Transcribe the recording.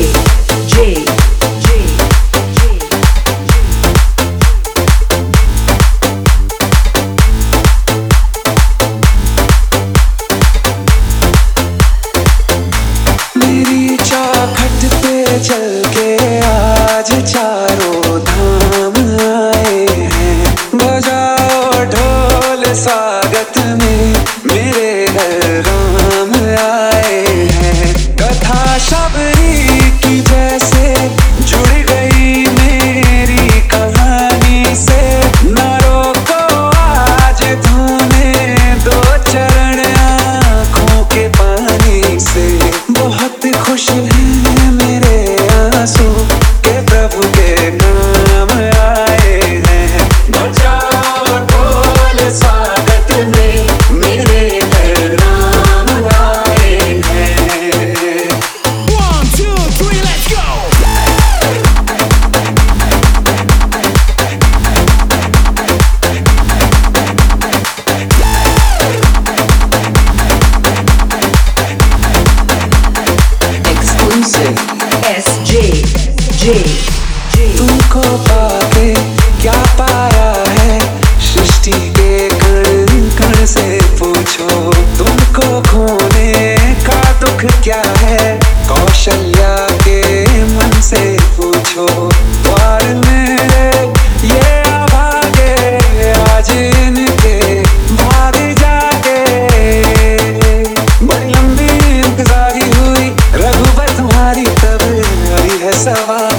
J मेरी चौखट पे चल के आज चारों धाम आए हैं। बजाओ ढोल स्वागत में मेरे घर राम आए हैं। कथा शबरी की जैसे जुड़ गई मेरी कहानी से। न रोको आज धोने दो चरण आँखों के पानी से। बहुत खुश हैं मेरे आंसू के प्रभु के नाम आए हैं। बजाओ ढोल स्वागत में मेरे घर राम आए हैं। 1, 2, 3, let's go! Exclusive SJ तुमको पाके क्या पाया है सृष्टि के कण कण से पूछो। तुमको खोने का दुख क्या है कौशल्या के मन से पूछो। द्वार मेरे ये अभागे आज इनके भाग जाके। बड़ी लंबी इंतजारी हुई रघुबर तुम्हारी तब आई है सवार।